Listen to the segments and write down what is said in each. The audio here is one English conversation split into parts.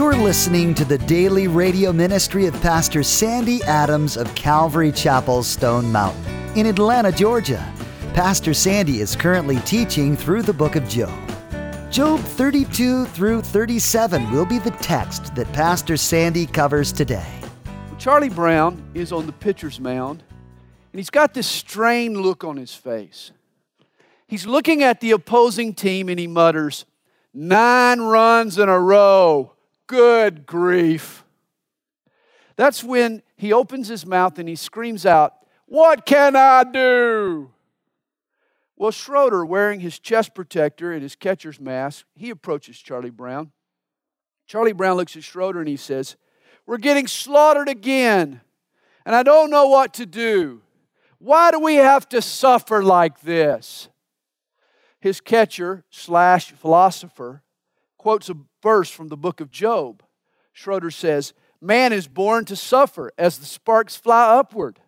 You're listening to the daily radio ministry of Pastor Sandy Adams of Calvary Chapel, Stone Mountain, in Atlanta, Georgia. Pastor Sandy is currently teaching through the book of Job. Job 32 through 37 will be the text that Pastor Sandy covers today. Charlie Brown is on the pitcher's mound, and he's got this strained look on his face. He's looking at the opposing team, and he mutters, 9 runs in a row. Good grief. That's when he opens his mouth and he screams out, "What can I do?" Well, Schroeder, wearing his chest protector and his catcher's mask, he approaches Charlie Brown. Charlie Brown looks at Schroeder and he says, "We're getting slaughtered again, and I don't know what to do. Why do we have to suffer like this?" His catcher / philosopher quotes a verse from the book of Job. Schroeder says, "Man is born to suffer as the sparks fly upward."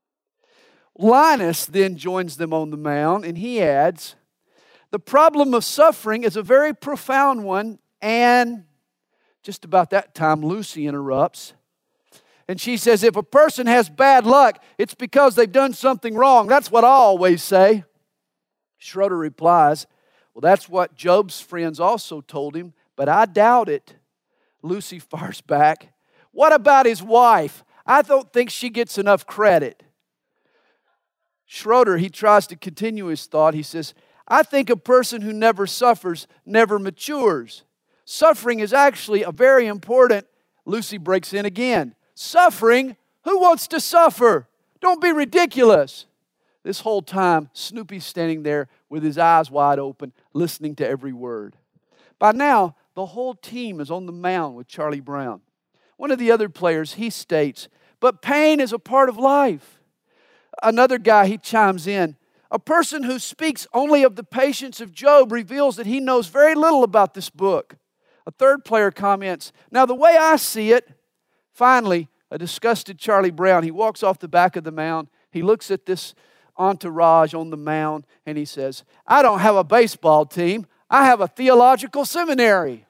Linus then joins them on the mound, and he adds, "The problem of suffering is a very profound one," and just about that time, Lucy interrupts. And she says, "If a person has bad luck, it's because they've done something wrong. That's what I always say." Schroeder replies, "Well, that's what Job's friends also told him, but I doubt it." Lucy fires back, "What about his wife? I don't think she gets enough credit." Schroeder, he tries to continue his thought. He says, "I think a person who never suffers never matures. Suffering is actually a very important..." Lucy breaks in again. "Suffering? Who wants to suffer? Don't be ridiculous." This whole time, Snoopy's standing there with his eyes wide open, listening to every word. By now, the whole team is on the mound with Charlie Brown. One of the other players, he states, "But pain is a part of life." Another guy, he chimes in, "A person who speaks only of the patience of Job reveals that he knows very little about this book." A third player comments, "Now the way I see it..." Finally, a disgusted Charlie Brown, he walks off the back of the mound. He looks at this entourage on the mound and he says, "I don't have a baseball team. I have a theological seminary."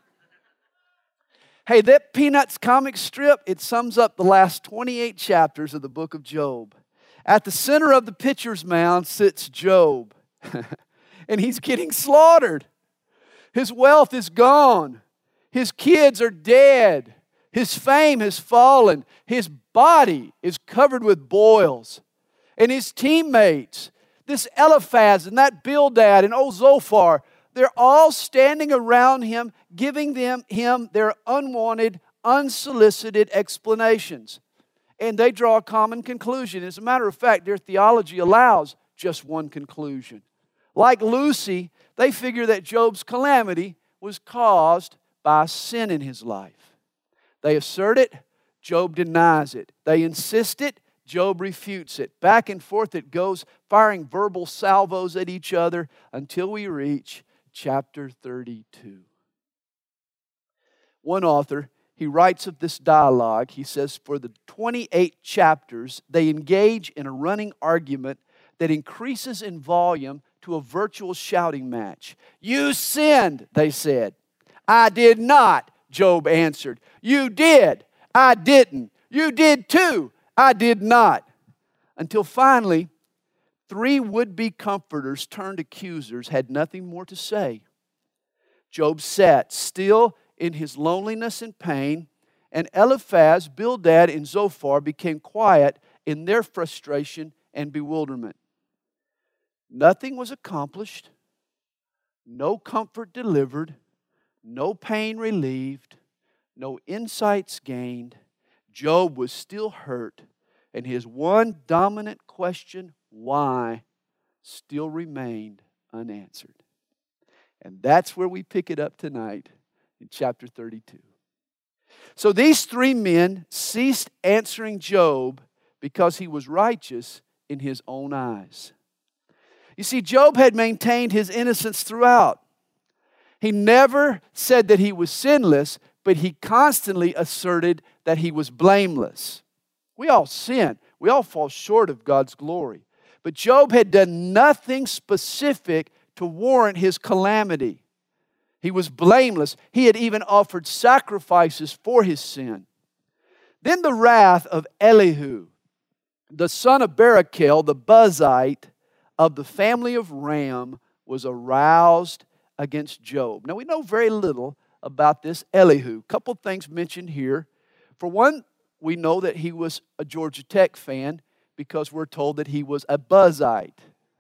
Hey, that Peanuts comic strip, it sums up the last 28 chapters of the book of Job. At the center of the pitcher's mound sits Job, and he's getting slaughtered. His wealth is gone. His kids are dead. His fame has fallen. His body is covered with boils. And his teammates, this Eliphaz and that Bildad and old Zophar, they're all standing around him, giving him their unwanted, unsolicited explanations. And they draw a common conclusion. As a matter of fact, their theology allows just one conclusion. Like Lucy, they figure that Job's calamity was caused by sin in his life. They assert it, Job denies it. They insist it, Job refutes it. Back and forth it goes, firing verbal salvos at each other until we reach chapter 32. One author, he writes of this dialogue, he says, for the 28 chapters, they engage in a running argument that increases in volume to a virtual shouting match. "You sinned," they said. "I did not," Job answered. "You did." "I didn't." "You did too." "I did not." Until finally, 3 would-be comforters turned accusers had nothing more to say. Job sat still in his loneliness and pain, and Eliphaz, Bildad, and Zophar became quiet in their frustration and bewilderment. Nothing was accomplished, no comfort delivered, no pain relieved, no insights gained. Job was still hurt, and his one dominant question, why, still remained unanswered. And that's where we pick it up tonight in chapter 32. So these 3 men ceased answering Job because he was righteous in his own eyes. You see, Job had maintained his innocence throughout. He never said that he was sinless, but he constantly asserted that he was blameless. We all sin. We all fall short of God's glory. But Job had done nothing specific to warrant his calamity. He was blameless. He had even offered sacrifices for his sin. Then the wrath of Elihu, the son of Barachel, the Buzite of the family of Ram, was aroused against Job. Now we know very little about this Elihu. A couple things mentioned here. For one, we know that he was a Georgia Tech fan because we're told that he was a Buzite.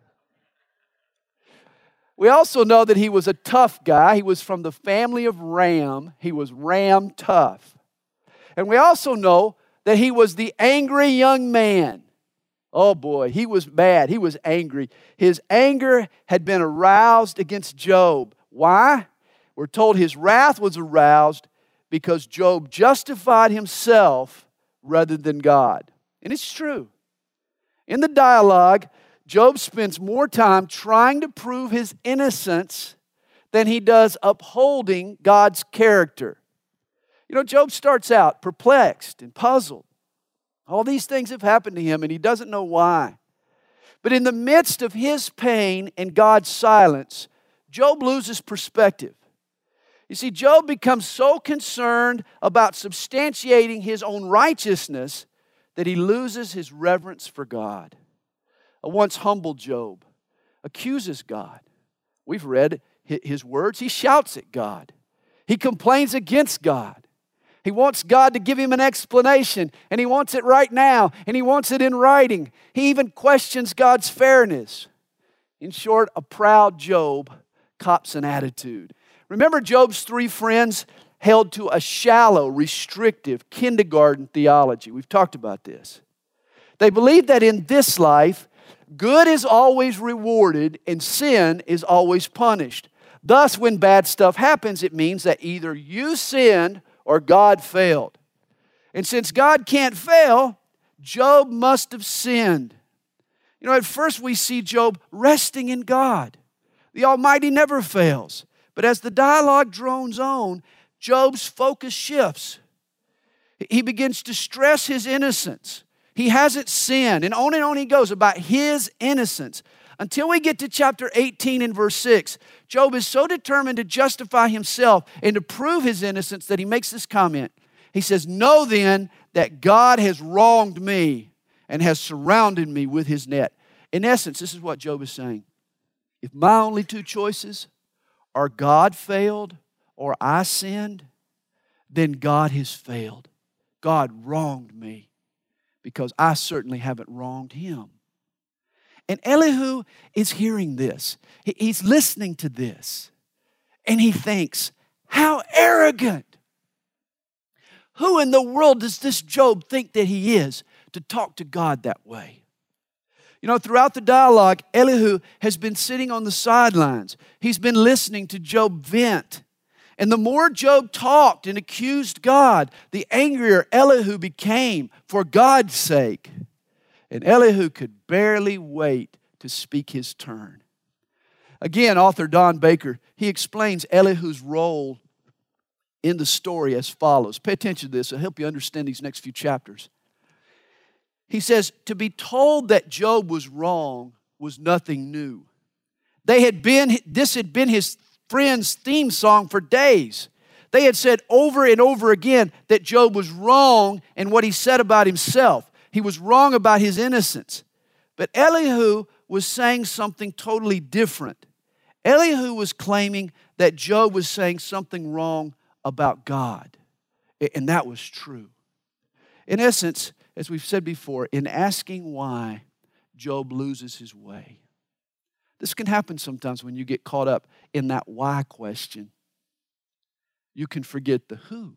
We also know that he was a tough guy. He was from the family of Ram. He was Ram tough. And we also know that he was the angry young man. Oh boy, he was mad. He was angry. His anger had been aroused against Job. Why? We're told his wrath was aroused because Job justified himself rather than God. And it's true. In the dialogue, Job spends more time trying to prove his innocence than he does upholding God's character. You know, Job starts out perplexed and puzzled. All these things have happened to him and he doesn't know why. But in the midst of his pain and God's silence, Job loses perspective. You see, Job becomes so concerned about substantiating his own righteousness that he loses his reverence for God. A once humble Job accuses God. We've read his words. He shouts at God. He complains against God. He wants God to give him an explanation, and he wants it right now, and he wants it in writing. He even questions God's fairness. In short, a proud Job cops an attitude. Remember, Job's three friends held to a shallow, restrictive kindergarten theology. We've talked about this. They believed that in this life, good is always rewarded and sin is always punished. Thus, when bad stuff happens, it means that either you sinned or God failed. And since God can't fail, Job must have sinned. You know, at first we see Job resting in God. The Almighty never fails. But as the dialogue drones on, Job's focus shifts. He begins to stress his innocence. He hasn't sinned. And on he goes about his innocence. Until we get to chapter 18 and verse 6, Job is so determined to justify himself and to prove his innocence that he makes this comment. He says, "Know then that God has wronged me and has surrounded me with his net." In essence, this is what Job is saying. If my only two choices are God failed or I sinned, then God has failed. God wronged me because I certainly haven't wronged him. And Elihu is hearing this. He's listening to this. And he thinks, how arrogant. Who in the world does this Job think that he is to talk to God that way? You know, throughout the dialogue, Elihu has been sitting on the sidelines. He's been listening to Job vent. And the more Job talked and accused God, the angrier Elihu became for God's sake. And Elihu could barely wait to speak his turn. Again, author Don Baker, he explains Elihu's role in the story as follows. Pay attention to this. It'll help you understand these next few chapters. He says, to be told that Job was wrong was nothing new. This had been his friend's theme song for days. They had said over and over again that Job was wrong in what he said about himself. He was wrong about his innocence. But Elihu was saying something totally different. Elihu was claiming that Job was saying something wrong about God. And that was true. In essence, as we've said before, in asking why, Job loses his way. This can happen sometimes when you get caught up in that why question. You can forget the who.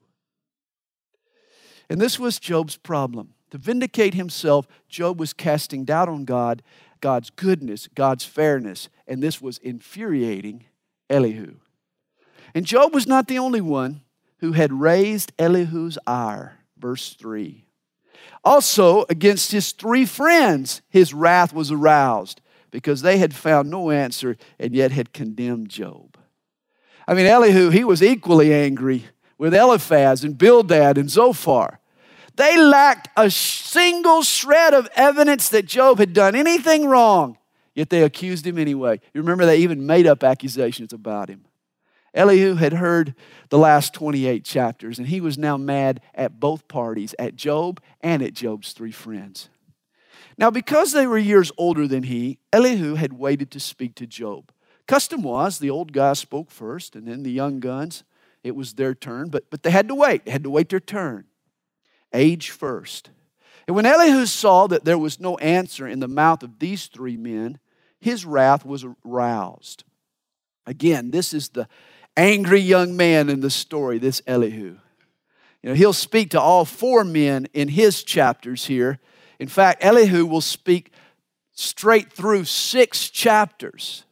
And this was Job's problem. To vindicate himself, Job was casting doubt on God, God's goodness, God's fairness, and this was infuriating Elihu. And Job was not the only one who had raised Elihu's ire. Verse 3. Also, against his three friends, his wrath was aroused because they had found no answer and yet had condemned Job. I mean, Elihu, he was equally angry with Eliphaz and Bildad and Zophar. They lacked a single shred of evidence that Job had done anything wrong, yet they accused him anyway. You remember they even made up accusations about him. Elihu had heard the last 28 chapters, and he was now mad at both parties, at Job and at Job's three friends. Now, because they were years older than he, Elihu had waited to speak to Job. Custom was, the old guys spoke first, and then the young guns, it was their turn, but they had to wait. They had to wait their turn. Age first. And when Elihu saw that there was no answer in the mouth of these three men, his wrath was aroused. Again, this is the angry young man in the story, this Elihu. He'll speak to all four men in his chapters here. In fact, Elihu will speak straight through 6 chapters,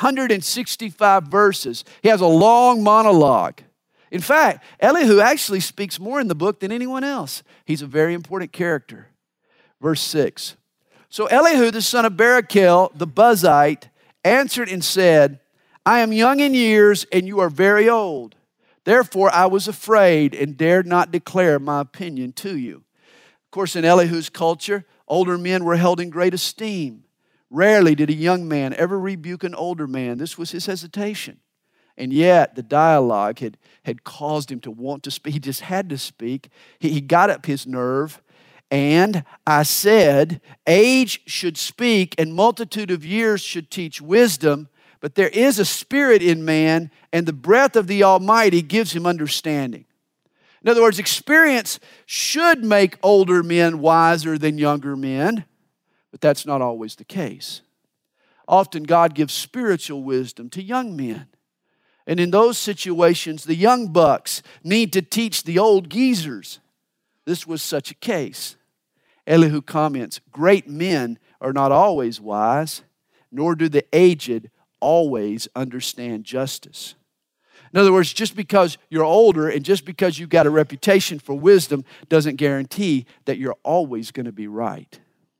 165 verses. He has a long monologue. In fact, Elihu actually speaks more in the book than anyone else. He's a very important character. Verse 6. So Elihu, the son of Barachel, the Buzite, answered and said, I am young in years, and you are very old. Therefore, I was afraid and dared not declare my opinion to you. Of course, in Elihu's culture, older men were held in great esteem. Rarely did a young man ever rebuke an older man. This was his hesitation. And yet, the dialogue had caused him to want to speak. He just had to speak. He got up his nerve. And I said, age should speak, and multitude of years should teach wisdom. But there is a spirit in man, and the breath of the Almighty gives him understanding. In other words, experience should make older men wiser than younger men, but that's not always the case. Often God gives spiritual wisdom to young men. And in those situations, the young bucks need to teach the old geezers. This was such a case. Elihu comments, great men are not always wise, nor do the aged always understand justice. In other words, just because you're older and just because you've got a reputation for wisdom doesn't guarantee that you're always going to be right.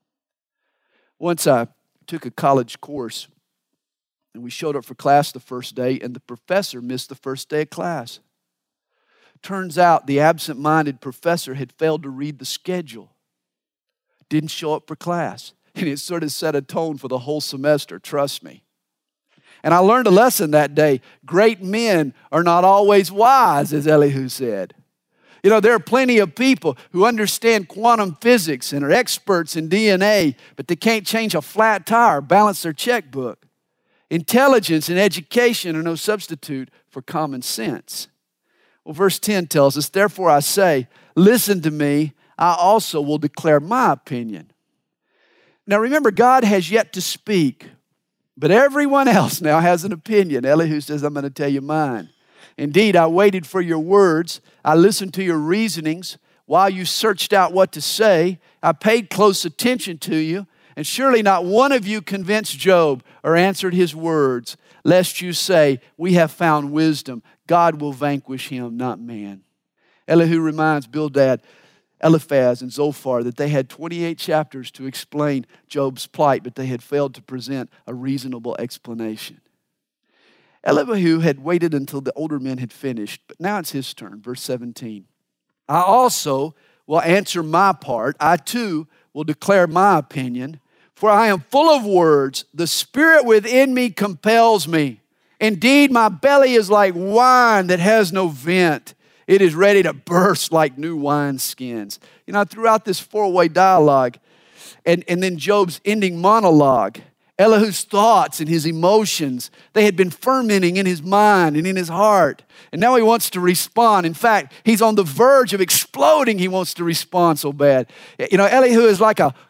Once I took a college course and we showed up for class the first day and the professor missed the first day of class. Turns out the absent-minded professor had failed to read the schedule. Didn't show up for class. And it sort of set a tone for the whole semester, trust me. And I learned a lesson that day. Great men are not always wise, as Elihu said. There are plenty of people who understand quantum physics and are experts in DNA, but they can't change a flat tire or balance their checkbook. Intelligence and education are no substitute for common sense. Well, verse 10 tells us, therefore I say, listen to me, I also will declare my opinion. Now remember, God has yet to speak. But everyone else now has an opinion. Elihu says, I'm going to tell you mine. Indeed, I waited for your words. I listened to your reasonings while you searched out what to say. I paid close attention to you. And surely not one of you convinced Job or answered his words, lest you say, we have found wisdom. God will vanquish him, not man. Elihu reminds Bildad, Eliphaz, and Zophar that they had 28 chapters to explain Job's plight, but they had failed to present a reasonable explanation. Elihu had waited until the older men had finished, but now it's his turn. Verse 17. I also will answer my part. I too will declare my opinion, for I am full of words. The spirit within me compels me. Indeed, my belly is like wine that has no vent. It is ready to burst like new wineskins. Throughout this four-way dialogue, and then Job's ending monologue, Elihu's thoughts and his emotions, they had been fermenting in his mind and in his heart. And now he wants to respond. In fact, he's on the verge of exploding. He wants to respond so bad. Elihu is like a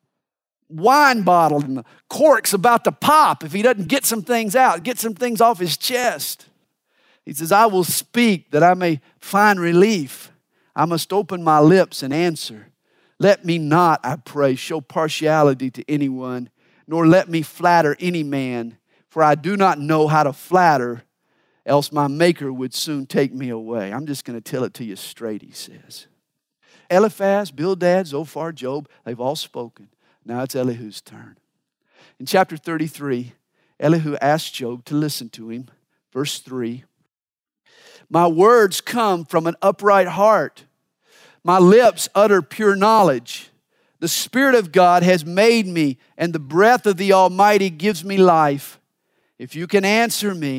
wine bottle and the cork's about to pop if he doesn't get some things out, get some things off his chest. He says, I will speak that I may find relief. I must open my lips and answer. Let me not, I pray, show partiality to anyone, nor let me flatter any man, for I do not know how to flatter, else my Maker would soon take me away. I'm just going to tell it to you straight, he says. Eliphaz, Bildad, Zophar, Job, they've all spoken. Now it's Elihu's turn. In chapter 33, Elihu asked Job to listen to him. Verse 3. My words come from an upright heart. My lips utter pure knowledge. The Spirit of God has made me, and the breath of the Almighty gives me life. If you can answer me,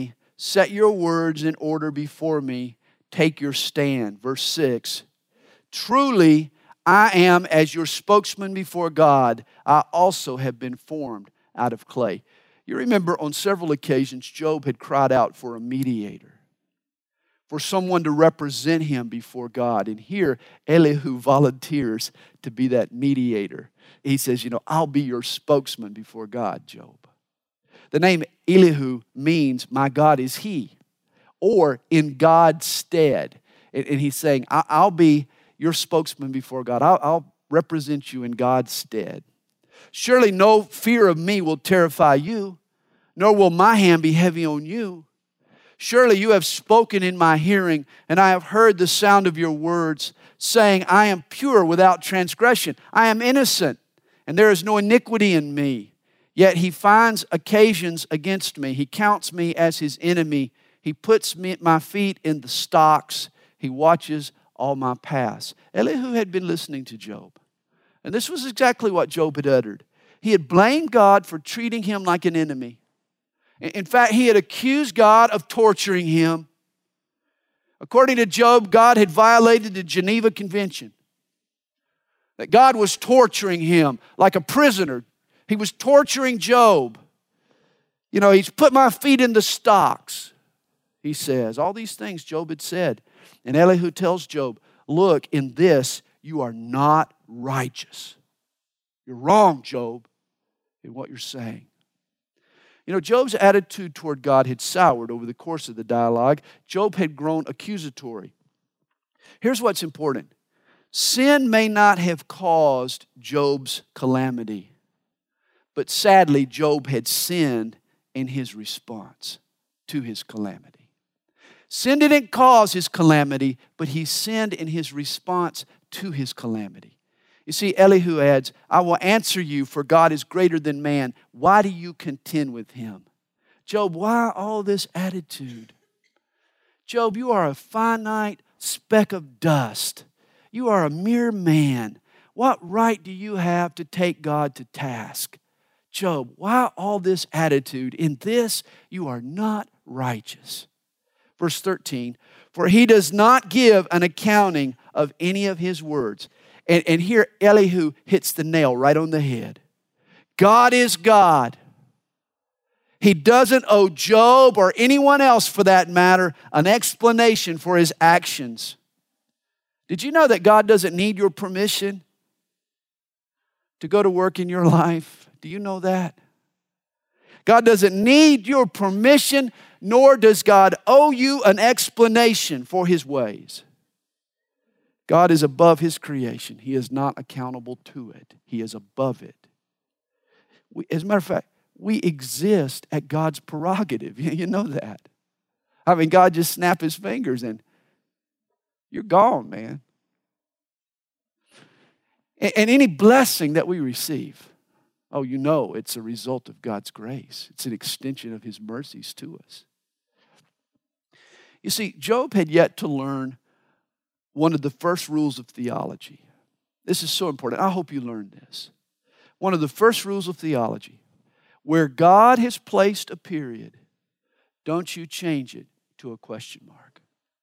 Set your words in order before me. Take your stand. Verse 6. Truly, I am as your spokesman before God. I also have been formed out of clay. You remember on several occasions, Job had cried out for a mediator, for someone to represent him before God. And here, Elihu volunteers to be that mediator. He says, I'll be your spokesman before God, Job. The name Elihu means, my God is He, or in God's stead. And he's saying, I'll be your spokesman before God. I'll represent you in God's stead. Surely no fear of me will terrify you, nor will my hand be heavy on you. Surely you have spoken in my hearing, and I have heard the sound of your words, saying, I am pure without transgression. I am innocent, and there is no iniquity in me. Yet he finds occasions against me. He counts me as his enemy. He puts my feet in the stocks. He watches all my paths. Elihu had been listening to Job. And this was exactly what Job had uttered. He had blamed God for treating him like an enemy. In fact, he had accused God of torturing him. According to Job, God had violated the Geneva Convention. That God was torturing him like a prisoner. He was torturing Job. He's put my feet in the stocks, he says. All these things Job had said. And Elihu tells Job, look, in this you are not righteous. You're wrong, Job, in what you're saying. Job's attitude toward God had soured over the course of the dialogue. Job had grown accusatory. Here's what's important. Sin may not have caused Job's calamity, but sadly, Job had sinned in his response to his calamity. Sin didn't cause his calamity, but he sinned in his response to his calamity. You see, Elihu adds, I will answer you, for God is greater than man. Why do you contend with him? Job, why all this attitude? Job, you are a finite speck of dust. You are a mere man. What right do you have to take God to task? Job, why all this attitude? In this, you are not righteous. Verse 13, for he does not give an accounting of any of his words. And here Elihu hits the nail right on the head. God is God. He doesn't owe Job or anyone else for that matter an explanation for his actions. Did you know that God doesn't need your permission to go to work in your life? Do you know that? God doesn't need your permission, nor does God owe you an explanation for his ways. God is above his creation. He is not accountable to it. He is above it. As a matter of fact, we exist at God's prerogative. You know that. God just snapped his fingers and you're gone, man. And any blessing that we receive, it's a result of God's grace. It's an extension of his mercies to us. You see, Job had yet to learn one of the first rules of theology. This is so important. I hope you learned this. One of the first rules of theology. Where God has placed a period, don't you change it to a question mark.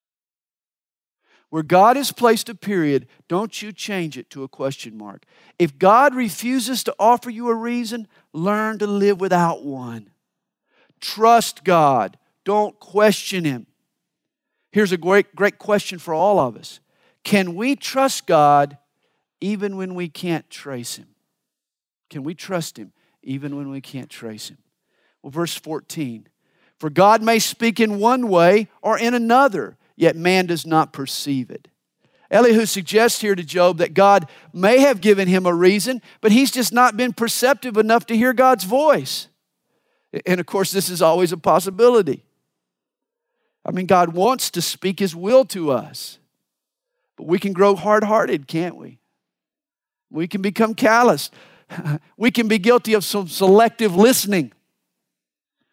Where God has placed a period, don't you change it to a question mark. If God refuses to offer you a reason, learn to live without one. Trust God. Don't question him. Here's a great question for all of us. Can we trust God even when we can't trace him? Can we trust him even when we can't trace him? Well, verse 14. For God may speak in one way or in another, yet man does not perceive it. Elihu suggests here to Job that God may have given him a reason, but he's just not been perceptive enough to hear God's voice. And of course, this is always a possibility. God wants to speak his will to us. But we can grow hard-hearted, can't we? We can become callous. We can be guilty of some selective listening.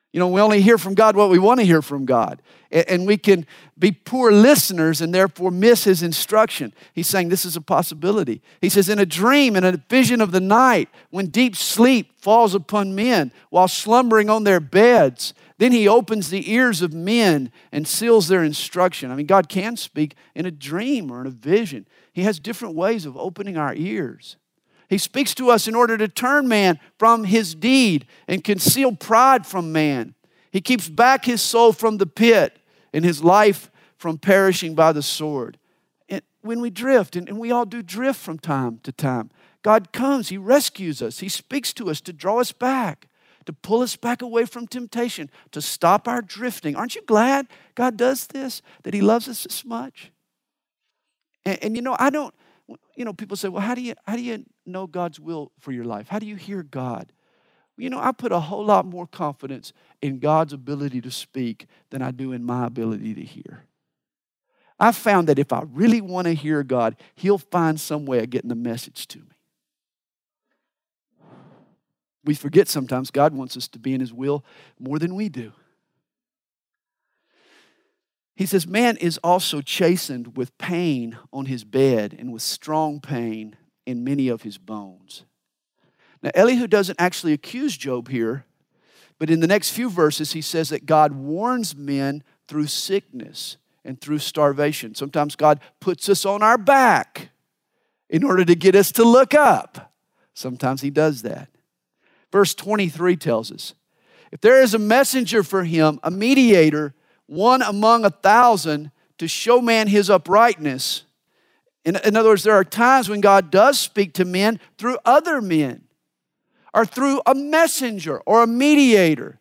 You know, we only hear from God what we want to hear from God. And we can be poor listeners and therefore miss his instruction. He's saying this is a possibility. He says, in a dream, in a vision of the night, when deep sleep falls upon men while slumbering on their beds, then he opens the ears of men and seals their instruction. I mean, God can speak in a dream or in a vision. He has different ways of opening our ears. He speaks to us in order to turn man from his deed and conceal pride from man. He keeps back his soul from the pit and his life from perishing by the sword. And when we drift, and we all do drift from time to time, God comes, he rescues us, he speaks to us to draw us back, to pull us back away from temptation, to stop our drifting. Aren't you glad God does this, that he loves us this much? And you know, people say, well, how do you know God's will for your life? How do you hear God? You know, I put a whole lot more confidence in God's ability to speak than I do in my ability to hear. I've found that if I really want to hear God, he'll find some way of getting the message to me. We forget sometimes God wants us to be in his will more than we do. He says, man is also chastened with pain on his bed and with strong pain in many of his bones. Now, Elihu doesn't actually accuse Job here, but in the next few verses, he says that God warns men through sickness and through starvation. Sometimes God puts us on our back in order to get us to look up. Sometimes he does that. Verse 23 tells us, if there is a messenger for him, a mediator, one among 1,000, to show man his uprightness. In other words, there are times when God does speak to men through other men, or through a messenger or a mediator.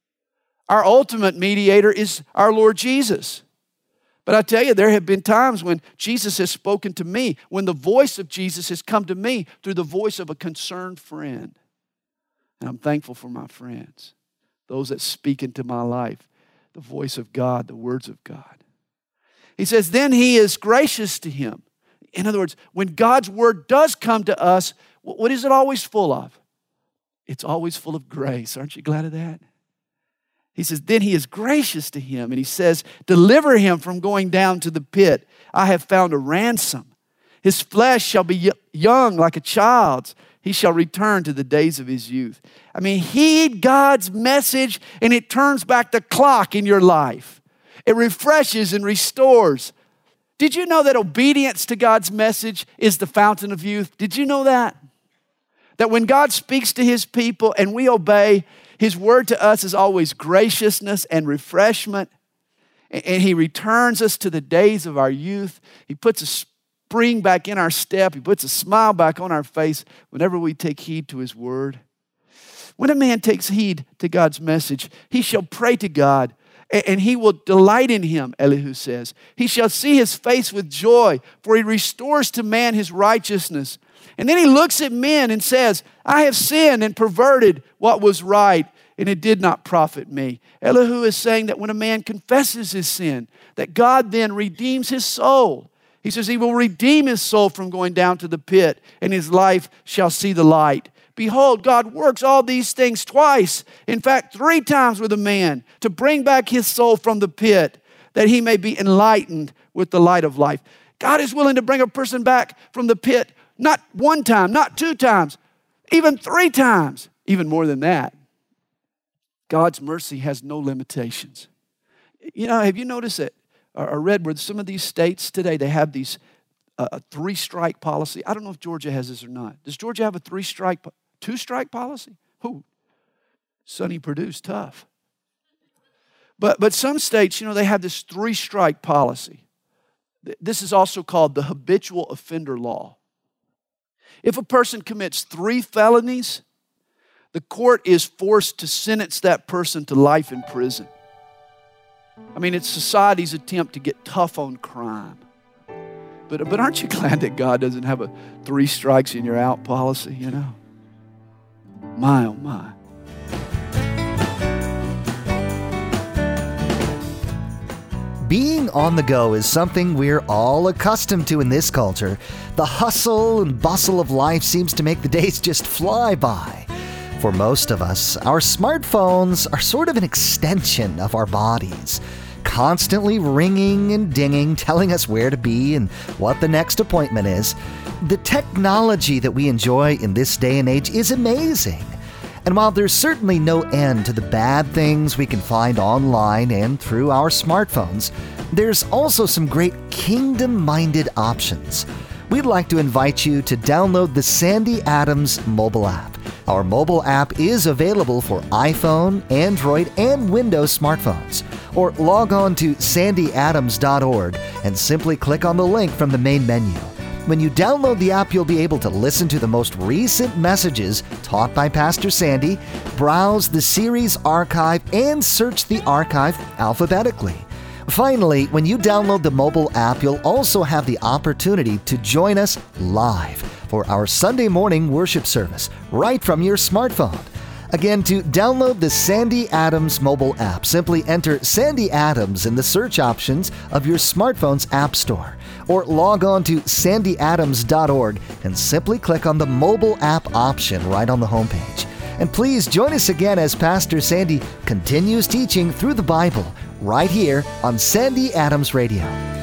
Our ultimate mediator is our Lord Jesus. But I tell you, there have been times when Jesus has spoken to me, when the voice of Jesus has come to me through the voice of a concerned friend. And I'm thankful for my friends, those that speak into my life, the voice of God, the words of God. He says, then he is gracious to him. In other words, when God's word does come to us, what is it always full of? It's always full of grace. Aren't you glad of that? He says, then he is gracious to him. And he says, deliver him from going down to the pit. I have found a ransom. His flesh shall be young like a child's. He shall return to the days of his youth. I mean, heed God's message and it turns back the clock in your life. It refreshes and restores. Did you know that obedience to God's message is the fountain of youth? Did you know that? That when God speaks to his people and we obey, his word to us is always graciousness and refreshment. And he returns us to the days of our youth. He puts a spring back in our step. He puts a smile back on our face whenever we take heed to his word. When a man takes heed to God's message, he shall pray to God and he will delight in him, Elihu says. He shall see his face with joy, for he restores to man his righteousness. And then he looks at men and says, I have sinned and perverted what was right, and it did not profit me. Elihu is saying that when a man confesses his sin, that God then redeems his soul. He says he will redeem his soul from going down to the pit, and his life shall see the light. Behold, God works all these things twice, in fact, 3 times with a man, to bring back his soul from the pit, that he may be enlightened with the light of life. God is willing to bring a person back from the pit, not 1 time, not 2 times, even 3 times, even more than that. God's mercy has no limitations. You know, have you noticed that, or read where some of these states today, they have these 3-strike policy? I don't know if Georgia has this or not. Does Georgia have a 2-strike policy? Ooh, Sonny Purdue's tough. But some states, you know, they have this 3-strike policy. This is also called the habitual offender law. If a person commits 3 felonies, the court is forced to sentence that person to life in prison. I mean, it's society's attempt to get tough on crime. But aren't you glad that God doesn't have a 3 strikes and you're out policy, you know? My, oh my. Being on the go is something we're all accustomed to in this culture. The hustle and bustle of life seems to make the days just fly by. For most of us, our smartphones are sort of an extension of our bodies, constantly ringing and dinging, telling us where to be and what the next appointment is. The technology that we enjoy in this day and age is amazing. And while there's certainly no end to the bad things we can find online and through our smartphones, there's also some great kingdom-minded options. We'd like to invite you to download the Sandy Adams mobile app. Our mobile app is available for iPhone, Android, and Windows smartphones. Or log on to sandyadams.org and simply click on the link from the main menu. When you download the app, you'll be able to listen to the most recent messages taught by Pastor Sandy, browse the series archive, and search the archive alphabetically. Finally, when you download the mobile app, you'll also have the opportunity to join us live for our Sunday morning worship service right from your smartphone. Again, to download the Sandy Adams mobile app, simply enter Sandy Adams in the search options of your smartphone's app store, or log on to sandyadams.org and simply click on the mobile app option right on the homepage. And please join us again as Pastor Sandy continues teaching through the Bible right here on Sandy Adams Radio.